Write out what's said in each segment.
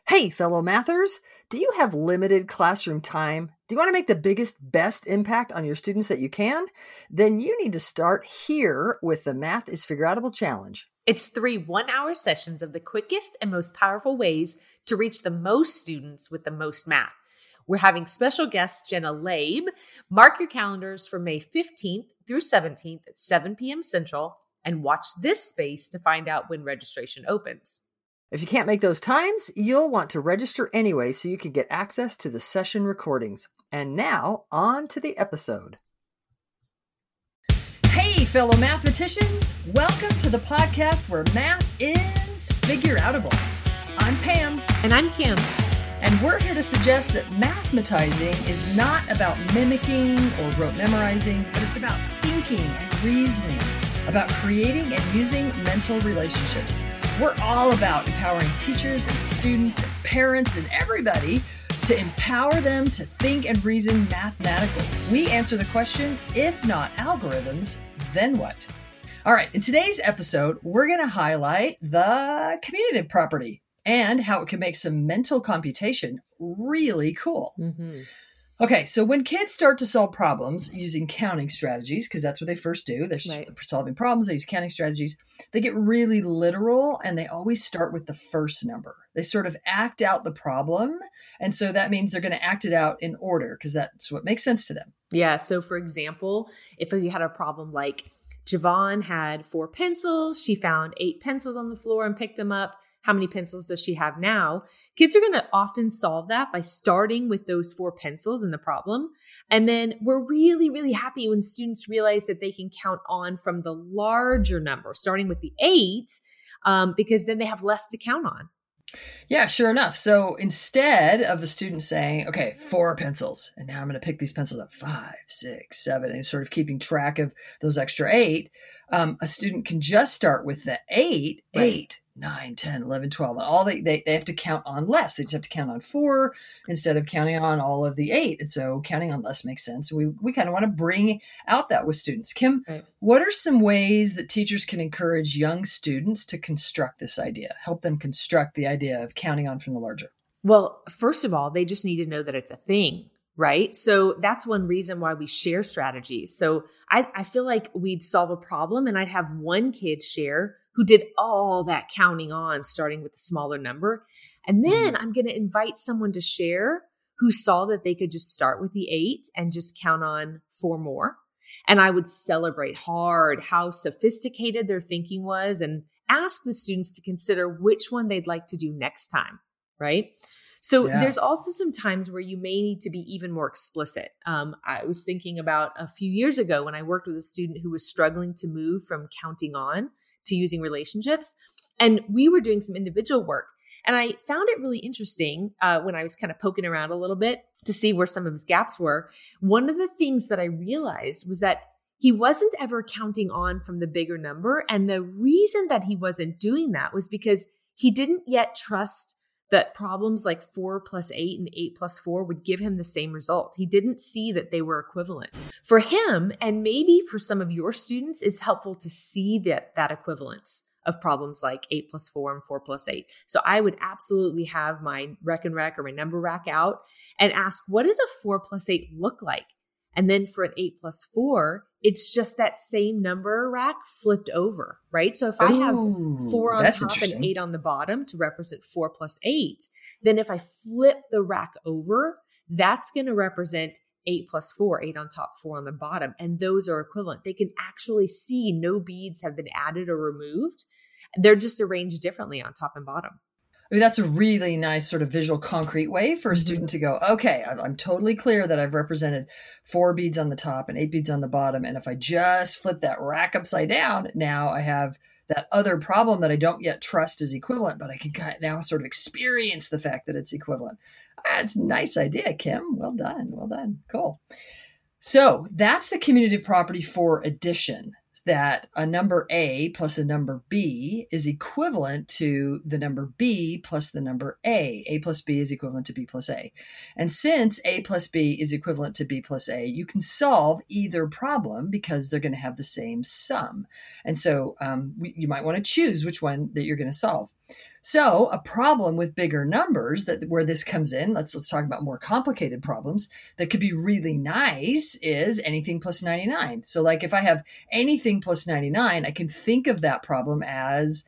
Hey, fellow mathers, do you have limited classroom time? Do you want to make the biggest, best impact on your students that you can? Then you need to start here with the Math is Figureoutable Challenge. It's 3 one-hour sessions of the quickest and most powerful ways to reach the most students with the most math. We're having special guest Jenna Laib. Mark your calendars for May 15th through 17th at 7 p.m. Central and watch this space to find out when registration opens. If you can't make those times, you'll want to register anyway so you can get access to the session recordings. And now, on to the episode. Hey, fellow mathematicians! Welcome to the podcast where math is figureoutable. I'm Pam. And I'm Kim. And we're here to suggest that mathematizing is not about mimicking or rote memorizing, but it's about thinking and reasoning, about creating and using mental relationships. We're all about empowering teachers and students and parents and everybody to empower them to think and reason mathematically. We answer the question, if not algorithms, then what? All right, in today's episode, we're going to highlight the commutative property and how it can make some mental computation really cool. Mm-hmm. Okay, so when kids start to solve problems using counting strategies, because that's what they first do, they're solving problems, they use counting strategies, they get really literal and they always start with the first number. They sort of act out the problem. And so that means they're going to act it out in order because that's what makes sense to them. Yeah, so for example, if you had a problem like Javon had 4 pencils, she found 8 pencils on the floor and picked them up. How many pencils does she have now? Kids are going to often solve that by starting with those 4 pencils in the problem. And then we're really, really happy when students realize that they can count on from the larger number, starting with the 8, because then they have less to count on. Yeah, sure enough. So instead of the student saying, okay, 4 pencils, and now I'm going to pick these pencils up 5, 6, 7, and sort of keeping track of those extra 8, a student can just start with the 8, Right. 8, 9, 10, 11, 12. And all they have to count on less. They just have to count on 4 instead of counting on all of the 8. And so counting on less makes sense. We kind of want to bring out that with students. Kim, Right. What are some ways that teachers can encourage young students to construct this idea, help them construct the idea of counting on from the larger? Well, first of all, they just need to know that it's a thing, right? So that's one reason why we share strategies. So I feel like we'd solve a problem and I'd have one kid share who did all that counting on, starting with a smaller number. And then I'm going to invite someone to share who saw that they could just start with the 8 and just count on 4 more. And I would celebrate hard how sophisticated their thinking was and ask the students to consider which one they'd like to do next time, right? So There's also some times where you may need to be even more explicit. I was thinking about a few years ago when I worked with a student who was struggling to move from counting on to using relationships. And we were doing some individual work. And I found it really interesting when I was kind of poking around a little bit to see where some of his gaps were. One of the things that I realized was that he wasn't ever counting on from the bigger number. And the reason that he wasn't doing that was because he didn't yet trust that problems like 4 plus 8 and 8 plus 4 would give him the same result. He didn't see that they were equivalent. For him, and maybe for some of your students, it's helpful to see that equivalence of problems like 8 plus 4 and 4 plus 8. So I would absolutely have my Rec and Rec or my number rack out and ask, what does a 4 plus 8 look like? And then for an 8 plus 4, it's just that same number rack flipped over, right? So if I have 4 on top and 8 on the bottom to represent 4 plus 8, then if I flip the rack over, that's going to represent 8 plus 4, 8 on top, 4 on the bottom. And those are equivalent. They can actually see no beads have been added or removed. They're just arranged differently on top and bottom. I mean, that's a really nice sort of visual, concrete way for a student to go, okay, I'm totally clear that I've represented 4 beads on the top and 8 beads on the bottom. And if I just flip that rack upside down, now I have that other problem that I don't yet trust is equivalent, but I can kind of now sort of experience the fact that it's equivalent. That's a nice idea, Kim. Well done. Well done. Cool. So that's the commutative property for addition, that a number A plus a number B is equivalent to the number B plus the number A. A plus B is equivalent to B plus A. And since A plus B is equivalent to B plus A, you can solve either problem because they're going to have the same sum. And so you might want to choose which one that you're going to solve. So a problem with bigger numbers where this comes in, let's talk about more complicated problems that could be really nice is anything plus 99. So like if I have anything plus 99, I can think of that problem as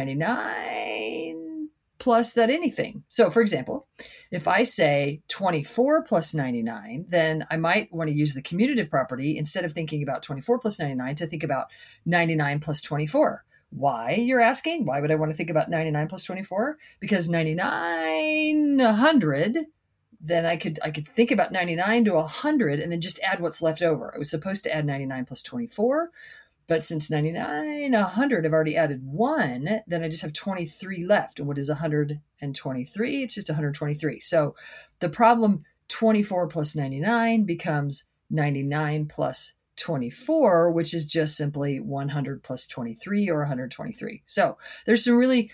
99 plus that anything. So for example, if I say 24 plus 99, then I might want to use the commutative property instead of thinking about 24 plus 99 to think about 99 plus 24. Why, you're asking? Why would I want to think about 99 plus 24? Because 99, 100, then I could think about 99 to 100 and then just add what's left over. I was supposed to add 99 plus 24, but since 99, 100, I've already added 1, then I just have 23 left. And what is 123? It's just 123. So the problem 24 plus 99 becomes 99 plus 24, which is just simply 100 plus 23 or 123. So there's some really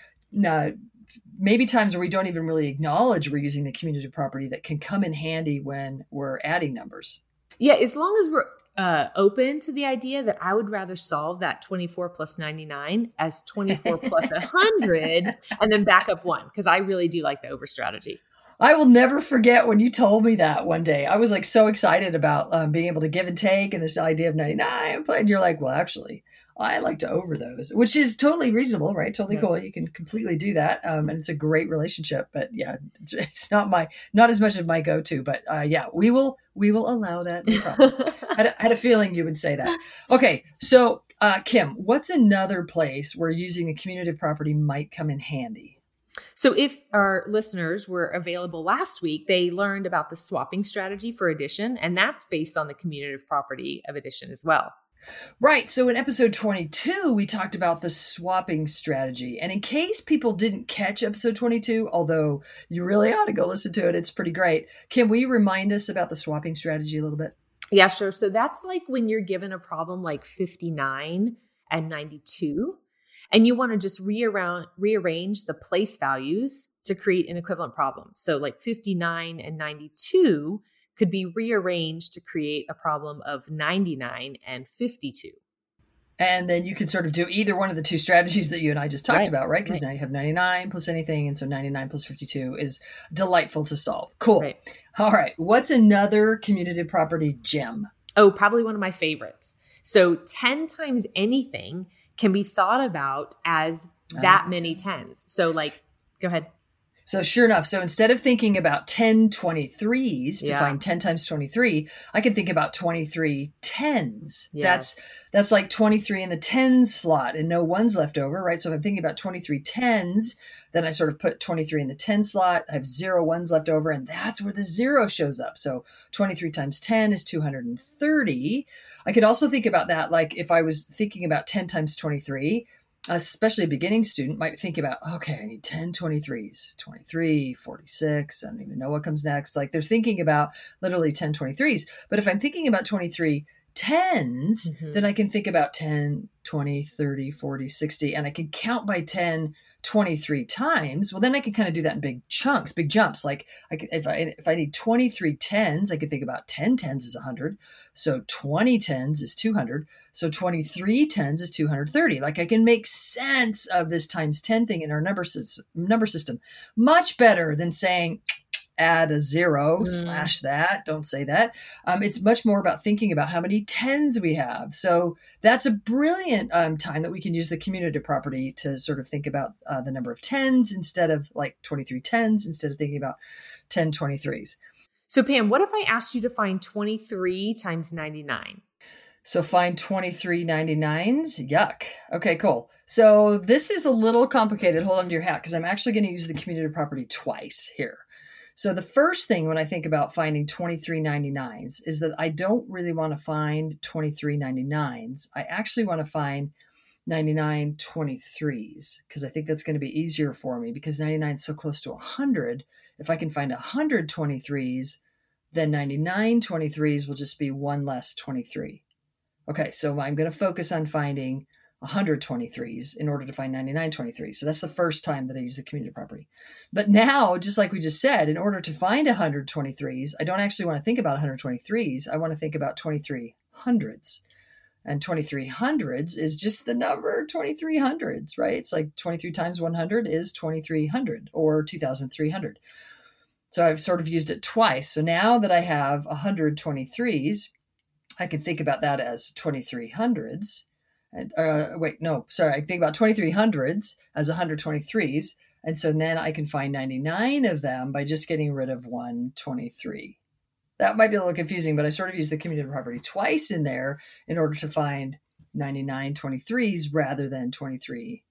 maybe times where we don't even really acknowledge we're using the commutative property that can come in handy when we're adding numbers. Yeah, as long as we're open to the idea that I would rather solve that 24 plus 99 as 24 plus 100 and then back up 1, because I really do like the over strategy. I will never forget when you told me that one day. I was like so excited about being able to give and take and this idea of 99. And you're like, well, actually, I like to over those, which is totally reasonable, right? Totally cool. You can completely do that. And it's a great relationship. But yeah, it's not as much of my go-to. But yeah, we will allow that. No problem. I had a feeling you would say that. Okay, so Kim, what's another place where using the commutative property might come in handy? So if our listeners were available last week, they learned about the swapping strategy for addition, and that's based on the commutative property of addition as well. Right. So in episode 22, we talked about the swapping strategy. And in case people didn't catch episode 22, although you really ought to go listen to it, it's pretty great. Kim, will you remind us about the swapping strategy a little bit? Yeah, sure. So that's like when you're given a problem like 59 and 92. And you want to just rearrange the place values to create an equivalent problem. So like 59 and 92 could be rearranged to create a problem of 99 and 52. And then you can sort of do either one of the two strategies that you and I just talked about, right? Because now you have 99 plus anything. And so 99 plus 52 is delightful to solve. Cool. Right. All right. What's another commutative property gem? Oh, probably one of my favorites. So 10 times anything can be thought about as that many tens. So like, go ahead. So sure enough, so instead of thinking about 10 23s to find 10 times 23, I can think about 23 tens. Yes. That's like 23 in the tens slot and no ones left over, right? So if I'm thinking about 23 tens, then I sort of put 23 in the 10 slot. I have 0 ones left over, and that's where the 0 shows up. So 23 times 10 is 230. I could also think about that like if I was thinking about 10 times 23, especially a beginning student might think about, okay, I need 10 23s, 23, 46. I don't even know what comes next. Like they're thinking about literally 10 23s. But if I'm thinking about 23 tens, then I can think about 10, 20, 30, 40, 60, and I can count by 10 23 times. Well, then I can kind of do that in big chunks, big jumps. Like if I need 23 tens, I could think about 10 tens is 100. So 20 tens is 200. So 23 tens is 230. Like I can make sense of this times 10 thing in our number system much better than saying, add a 0 slash that. Don't say that. It's much more about thinking about how many tens we have. So that's a brilliant time that we can use the commutative property to sort of think about the number of tens instead of like 23 tens, instead of thinking about 10 23s. So Pam, what if I asked you to find 23 times 99? So find 23 99s. Yuck. Okay, cool. So this is a little complicated. Hold on to your hat because I'm actually going to use the commutative property twice here. So the first thing when I think about finding 23 99s is that I don't really want to find 23 99s. I actually want to find 99 23s because I think that's going to be easier for me because 99 is so close to 100. If I can find 100 23s, then 99 23s will just be one less 23. Okay, so I'm going to focus on finding 123s in order to find 99 23s. So that's the first time that I use the commutative property. But now, just like we just said, in order to find 123s, I don't actually want to think about 123s. I want to think about 23 hundreds. And 2300s is just the number 2300s, right? It's like 23 times 100 is 2300 or 2300. So I've sort of used it twice. So now that I have 123s, I can think about that as 2300s. I think about 2300s as 123s. And so then I can find 99 of them by just getting rid of 123. That might be a little confusing, but I sort of use the commutative property twice in there in order to find 99 23s rather than 23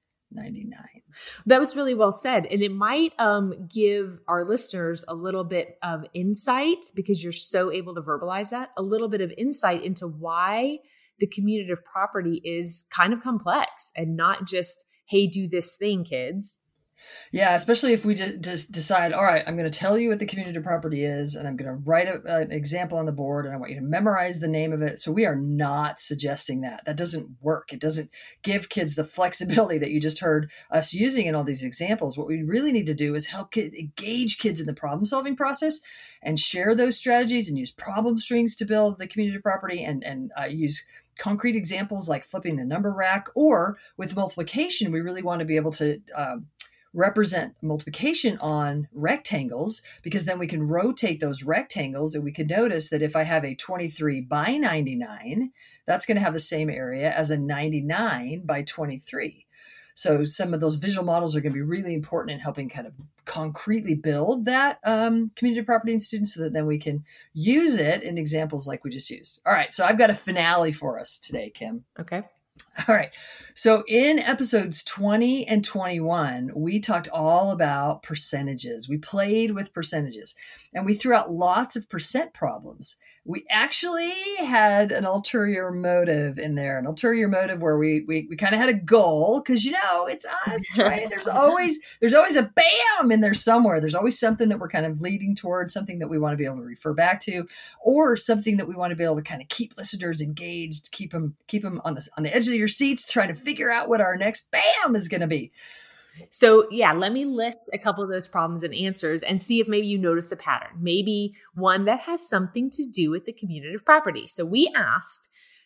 99s. That was really well said. And it might give our listeners a little bit of insight, because you're so able to verbalize that, a little bit of insight into why the commutative property is kind of complex and not just, hey, do this thing, kids. Yeah, especially if we just decide, all right, I'm going to tell you what the commutative property is, and I'm going to write an example on the board, and I want you to memorize the name of it. So we are not suggesting that. That doesn't work. It doesn't give kids the flexibility that you just heard us using in all these examples. What we really need to do is help engage kids in the problem-solving process and share those strategies and use problem strings to build the commutative property and use concrete examples like flipping the number rack. Or with multiplication, we really want to be able to represent multiplication on rectangles, because then we can rotate those rectangles, and we can notice that if I have a 23 by 99, that's going to have the same area as a 99 by 23. So some of those visual models are going to be really important in helping kind of concretely build that commutative property in students, so that then we can use it in examples like we just used. All right, so I've got a finale for us today, Kim. Okay. All right. So in episodes 20 and 21, we talked all about percentages. We played with percentages, and we threw out lots of percent problems. We actually had an ulterior motive in there, an ulterior motive where we kind of had a goal, because, it's us, right? There's always a bam in there somewhere. There's always something that we're kind of leading towards, something that we want to be able to refer back to, or something that we want to be able to kind of keep listeners engaged, keep them on the edge of your seats, trying to figure out what our next bam is going to be. So yeah, let me list a couple of those problems and answers and see if maybe you notice a pattern, maybe one that has something to do with the commutative property. So we asked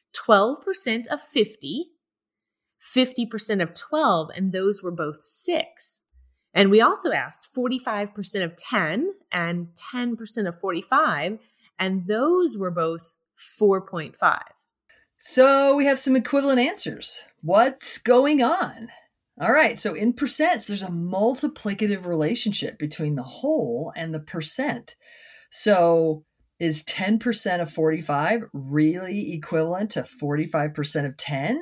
12% of 50, 50% of 12, and those were both 6. And we also asked 45% of 10 and 10% of 45, and those were both 4.5. So we have some equivalent answers. What's going on? All right. So in percents, there's a multiplicative relationship between the whole and the percent. So is 10% of 45 really equivalent to 45% of 10?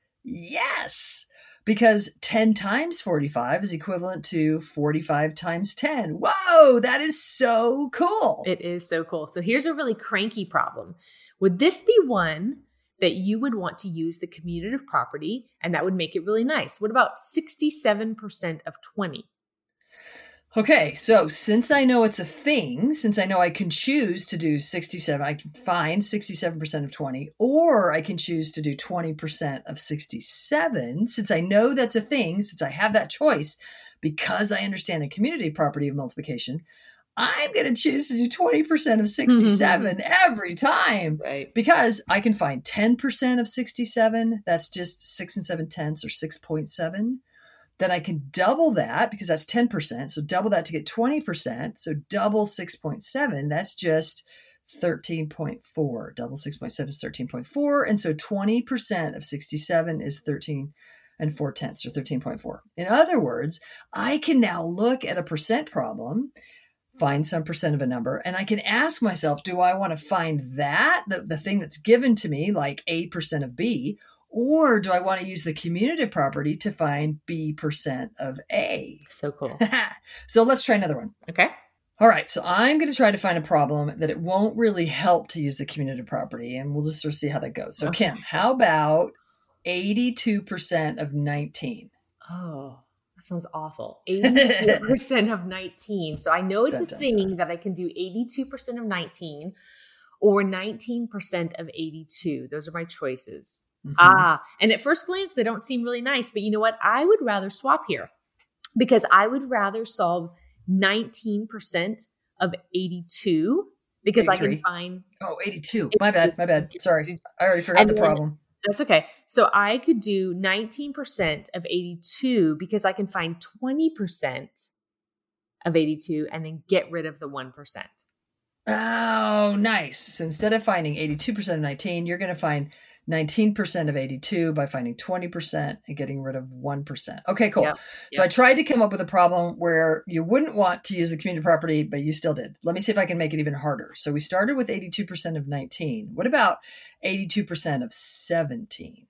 Yes, because 10 times 45 is equivalent to 45 times 10. Whoa, that is so cool. It is so cool. So here's a really cranky problem. Would this be one that you would want to use the commutative property, and that would make it really nice? What about 67% of 20? Okay, so since I know it's a thing, since I know I can choose to do 67, I can find 67% of 20, or I can choose to do 20% of 67. Since I know that's a thing, since I have that choice, because I understand the commutative property of multiplication, I'm going to choose to do 20% of 67 every time. Right. Because I can find 10% of 67. That's just 6 7/10 or 6.7. Then I can double that, because that's 10%. So double that to get 20%. So double 6.7, that's just 13.4. Double 6.7 is 13.4. And so 20% of 67 is 13 4/10 or 13.4. In other words, I can now look at a percent problem, find some percent of a number, and I can ask myself, do I want to find that, the thing that's given to me, like 8% of B, or do I want to use the commutative property to find B% of A? So cool. So let's try another one. Okay. All right. So I'm going to try to find a problem that it won't really help to use the commutative property, and we'll just sort of see how that goes. So Okay. Kim, how about 82% of 19? Oh, that sounds awful. 84% of 19. So I know it's a thing that I can do 82% of 19 or 19% of 82. Those are my choices. Mm-hmm. And at first glance, they don't seem really nice, but you know what? I would rather swap here, because I would rather solve 19% of 82 because 83. I can find. Oh, 82. My bad. Sorry. I already forgot the problem. That's okay. So I could do 19% of 82 because I can find 20% of 82 and then get rid of the 1%. Oh, nice. So instead of finding 82% of 19, you're going to find 19% of 82 by finding 20% and getting rid of 1%. Okay, cool. Yep. So I tried to come up with a problem where you wouldn't want to use the community property, but you still did. Let me see if I can make it even harder. So we started with 82% of 19. What about 82% of 17?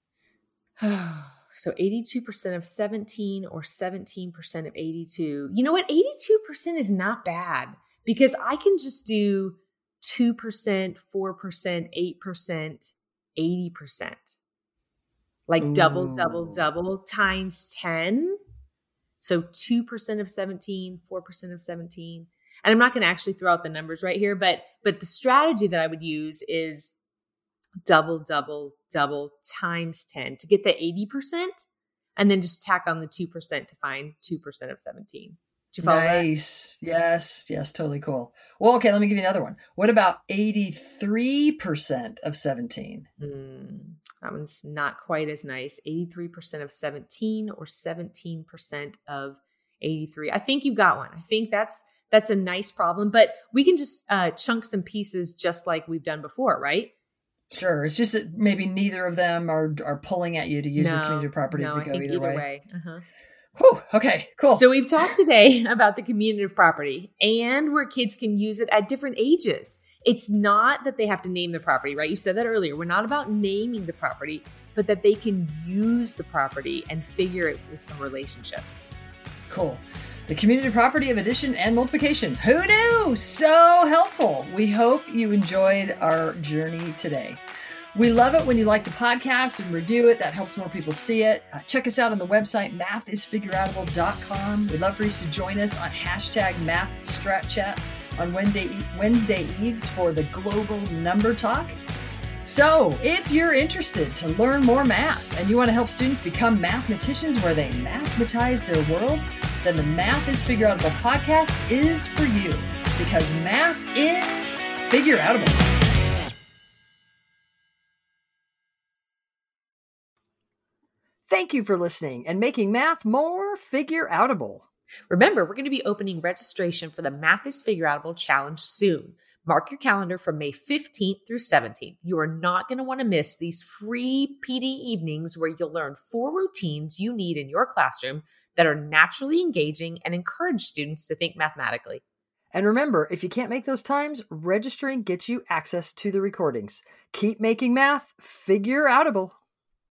So 82% of 17 or 17% of 82. You know what? 82% is not bad because I can just do 2%, 4%, 8%, 80%. Like double times 10. So 2% of 17, 4% of 17. And I'm not going to actually throw out the numbers right here, but the strategy that I would use is double times 10 to get the 80%, and then just tack on the 2% to find 2% of 17. Did you follow that? Nice. Yes, totally cool. Well, okay, let me give you another one. What about 83% of 17? That one's not quite as nice. 83% of 17 or 17% of 83. I think you got one. I think that's a nice problem, but we can just chunk some pieces just like we've done before, right? Sure. It's just that maybe neither of them are pulling at you to use the community property to go either way. Uh-huh. Whew, okay, cool. So we've talked today about the community property and where kids can use it at different ages. It's not that they have to name the property, right? You said that earlier. We're not about naming the property, but that they can use the property and figure it with some relationships. Cool. The community property of addition and multiplication. Who knew? So helpful. We hope you enjoyed our journey today. We love it when you like the podcast and review it. That helps more people see it. Check us out on the website, mathisfigureoutable.com. We'd love for you to join us on #MathStratChat on Wednesday eves for the global number talk. So if you're interested to learn more math and you want to help students become mathematicians where they mathematize their world, then the Math is Figureoutable podcast is for you, because math is figureoutable. Thank you for listening and making math more figureoutable. Remember, we're going to be opening registration for the Math is Figureoutable Challenge soon. Mark your calendar from May 15th through 17th. You are not going to want to miss these free PD evenings where you'll learn 4 routines you need in your classroom that are naturally engaging and encourage students to think mathematically. And remember, if you can't make those times, registering gets you access to the recordings. Keep making math figureoutable.